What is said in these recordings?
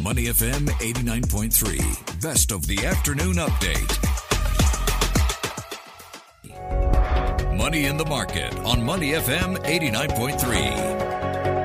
Money FM 89.3, best of the afternoon update. Money in the Market on Money FM 89.3.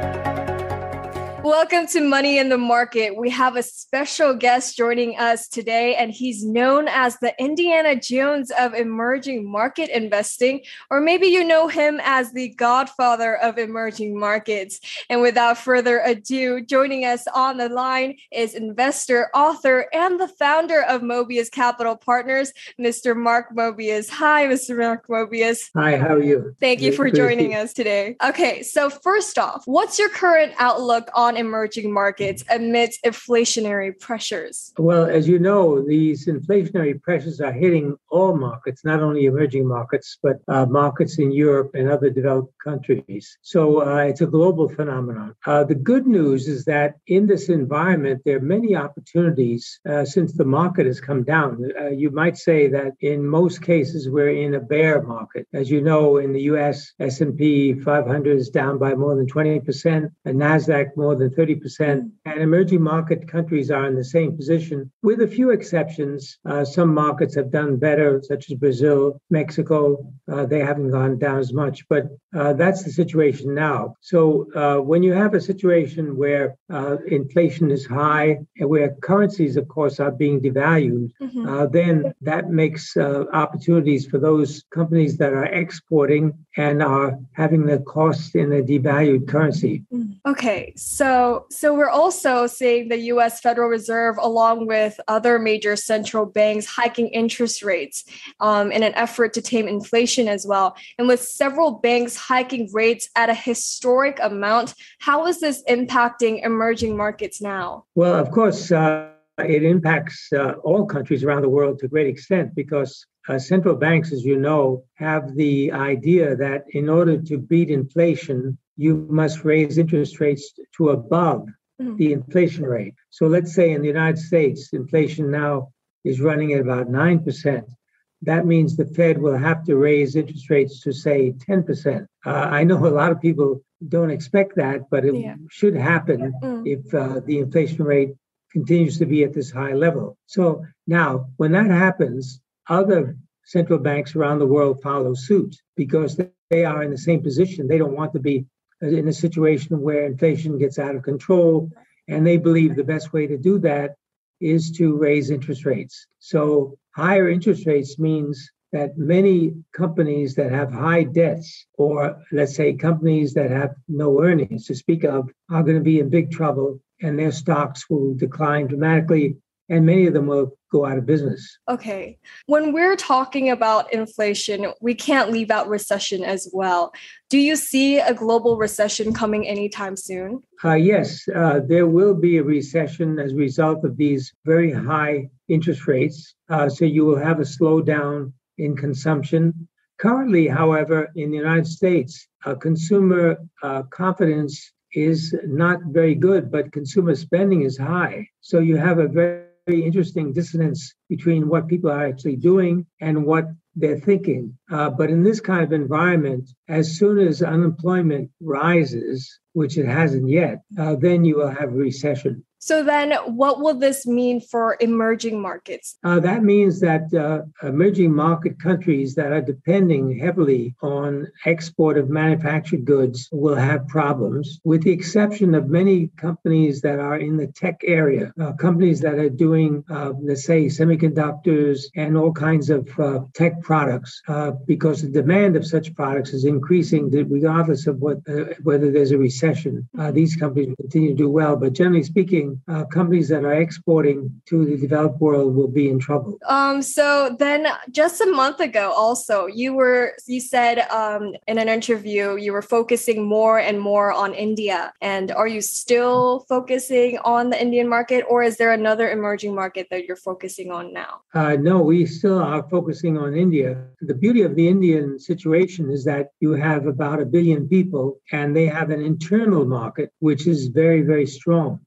Welcome to Money in the Market. We have a special guest joining us today, and he's known as the Indiana Jones of emerging market investing, or maybe you know him as the godfather of emerging markets. And without further ado, joining us on the line is investor, author, and the founder of Mobius Capital Partners, Mr. Mark Mobius. Hi, Mr. Mark Mobius. Hi, how are you? Thank you for joining us today. Okay, so first off, what's your current outlook on emerging markets amidst inflationary pressures? Well, as you know, these inflationary pressures are hitting all markets, not only emerging markets, but markets in Europe and other developed countries. So it's a global phenomenon. The good news is that in this environment, there are many opportunities since the market has come down. You might say that in most cases, we're in a bear market. As you know, in the U.S., S&P 500 is down by more than 20%, and NASDAQ more than 30%. And emerging market countries are in the same position, with a few exceptions. Some markets have done better, such as Brazil, Mexico. They haven't gone down as much, but that's the situation now. So when you have a situation where inflation is high and where currencies, of course, are being devalued, then that makes opportunities for those companies that are exporting and are having the cost in a devalued currency. Okay, so we're also seeing the U.S. Federal Reserve, along with other major central banks, hiking interest rates in an effort to tame inflation as well. And with several banks hiking rates at a historic amount, how is this impacting emerging markets now? Well, of course, it impacts all countries around the world to a great extent because central banks, as you know, have the idea that in order to beat inflation, you must raise interest rates to above the inflation rate. So let's say in the United States, inflation now is running at about 9%. That means the Fed will have to raise interest rates to, say, 10%. I know a lot of people don't expect that, but it should happen if the inflation rate continues to be at this high level. So now, when that happens, other central banks around the world follow suit because they are in the same position. They don't want to be in a situation where inflation gets out of control, and they believe the best way to do that is to raise interest rates. So higher interest rates means that many companies that have high debts, or let's say companies that have no earnings to speak of, are going to be in big trouble, and their stocks will decline dramatically, and many of them will go out of business. Okay. When we're talking about inflation, we can't leave out recession as well. Do you see a global recession coming anytime soon? Yes, there will be a recession as a result of these very high interest rates. So you will have a slowdown in consumption. Currently, however, in the United States, consumer confidence is not very good, but consumer spending is high. So you have a very interesting dissonance between what people are actually doing and what they're thinking. But in this kind of environment, as soon as unemployment rises, which it hasn't yet, then you will have a recession. So then what will this mean for emerging markets? That means that emerging market countries that are depending heavily on export of manufactured goods will have problems, with the exception of many companies that are in the tech area, companies that are doing, let's say, semiconductors and all kinds of tech products, because the demand of such products is increasing regardless of whether there's a recession. These companies will continue to do well, but generally speaking, companies that are exporting to the developed world will be in trouble. So then just a month ago also, you said in an interview, you were focusing more and more on India. And are you still focusing on the Indian market, or is there another emerging market that you're focusing on now? No, we still are focusing on India. The beauty of the Indian situation is that you have about 1 billion people, and they have an internal market, which is very, very strong and getting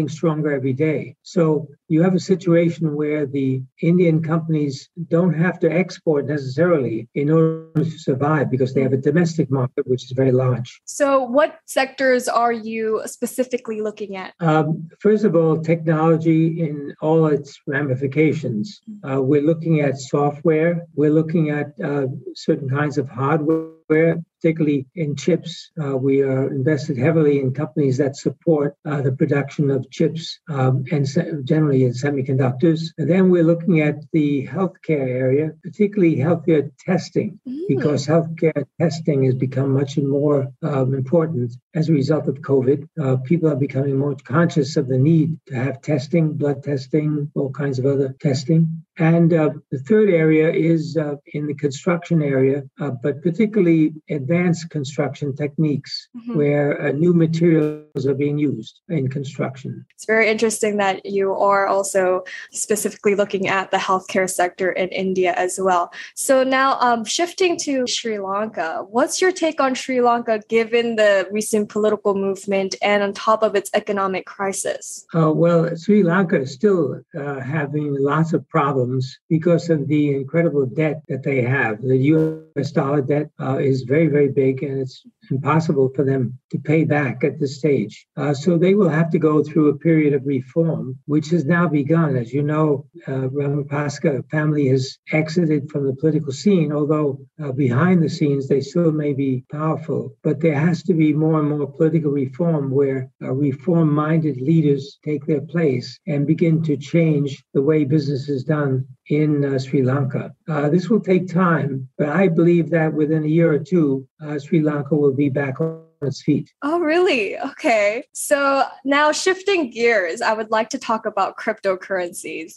stronger every day. So you have a situation where the Indian companies don't have to export necessarily in order to survive because they have a domestic market, which is very large. So what sectors are you specifically looking at? First of all, technology in all its ramifications. We're looking at software. We're looking at certain kinds of hardware, particularly in chips. We are invested heavily in companies that support the production of chips and generally in semiconductors. And then we're looking at the healthcare area, particularly healthcare testing, because healthcare testing has become much more important as a result of COVID. People are becoming more conscious of the need to have testing, blood testing, all kinds of other testing. And the third area is in the construction area, but particularly advanced construction techniques where new materials are being used in construction. It's very interesting that you are also specifically looking at the healthcare sector in India as well. So now shifting to Sri Lanka, what's your take on Sri Lanka given the recent political movement and on top of its economic crisis? Well, Sri Lanka is still having lots of problems because of the incredible debt that they have. The US dollar debt is very, very big, and it's impossible for them to pay back at this stage. So they will have to go through a period of reform, which has now begun. As you know, Ramaphosa family has exited from the political scene, although behind the scenes they still may be powerful. But there has to be more and more political reform where reform-minded leaders take their place and begin to change the way business is done in Sri Lanka. This will take time, but I believe that within a year or two, Sri Lanka will be back on its feet. Oh, really? Okay. So now shifting gears, I would like to talk about cryptocurrencies.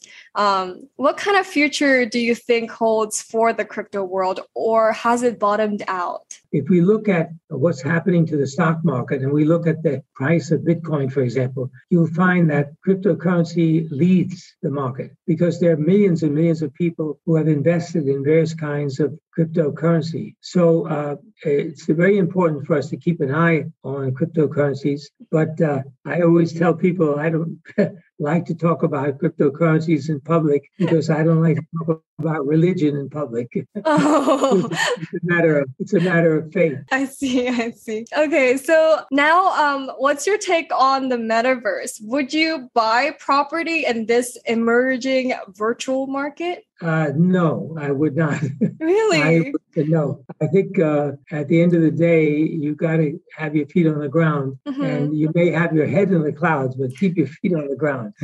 What kind of future do you think holds for the crypto world, or has it bottomed out? If we look at what's happening to the stock market and we look at the price of Bitcoin, for example, you'll find that cryptocurrency leads the market because there are millions and millions of people who have invested in various kinds of cryptocurrency. So it's very important for us to keep an eye on cryptocurrencies. But I always tell people I don't like to talk about cryptocurrencies in public because I don't like to talk about religion in public. Oh. It's a matter of faith. I see. Okay, so now what's your take on the metaverse? Would you buy property in this emerging virtual market? No, I would not. Really? No. I think at the end of the day, you got to have your feet on the ground, and you may have your head in the clouds, but keep your feet on the ground.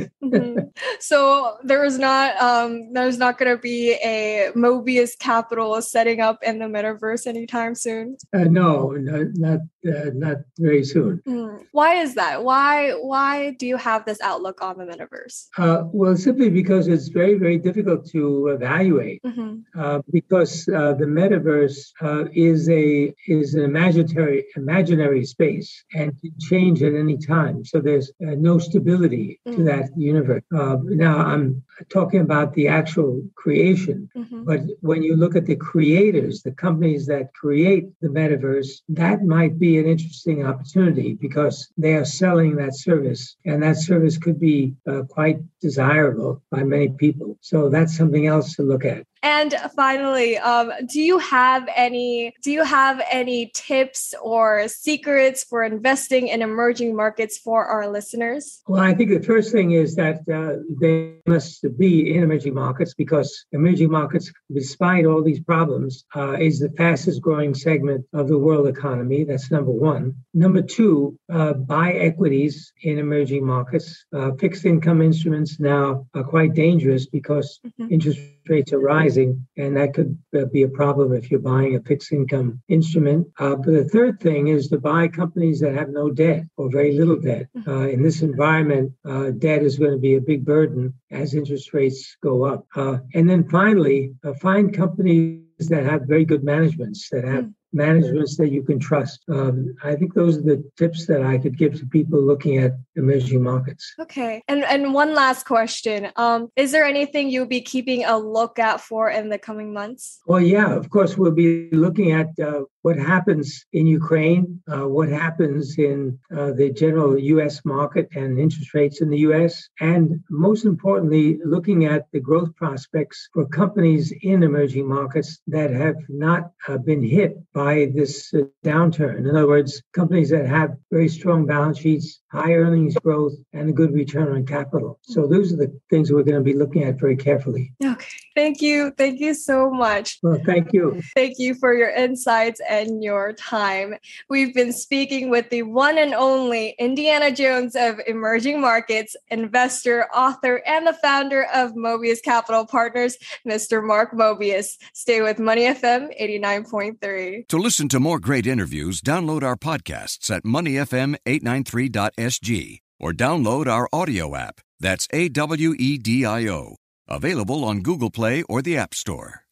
So there's not going to be a Mobius Capital setting up in the metaverse anytime soon. No, not very soon. Why is that? Why do you have this outlook on the metaverse? Well, simply because it's very, very difficult to evaluate because the metaverse is an imaginary space and can change at any time. So there's no stability to that universe. Now I'm talking about the actual creation, but when you look at the creators, the companies that create the metaverse, that might be an interesting opportunity because they are selling that service, and that service could be quite desirable by many people. So that's something else to look at. And finally, do you have any tips or secrets for investing in emerging markets for our listeners? Well, I think the first thing is that they must be in emerging markets because emerging markets, despite all these problems, is the fastest growing segment of the world economy. That's number one. Number two, buy equities in emerging markets. Fixed income instruments now are quite dangerous because interest rates are rising, and that could be a problem if you're buying a fixed income instrument. But the third thing is to buy companies that have no debt or very little debt. In this environment, debt is going to be a big burden as interest rates go up. And then finally, find companies that have very good managements, that have managements that you can trust. I think those are the tips that I could give to people looking at emerging markets. Okay. And one last question. Is there anything you'll be keeping a lookout for in the coming months? Well, yeah, of course, we'll be looking at what happens in Ukraine, what happens in the general U.S. market and interest rates in the U.S., and most importantly, looking at the growth prospects for companies in emerging markets that have not been hit by this downturn. In other words, companies that have very strong balance sheets, high earnings growth, and a good return on capital. So those are the things we're going to be looking at very carefully. Okay. Thank you. Thank you so much. Well, thank you. Thank you for your insights and your time. We've been speaking with the one and only Indiana Jones of emerging markets, investor, author, and the founder of Mobius Capital Partners, Mr. Mark Mobius. Stay with Money FM 89.3. To listen to more great interviews, download our podcasts at moneyfm893.sg or download our audio app. That's AWEDIO. Available on Google Play or the App Store.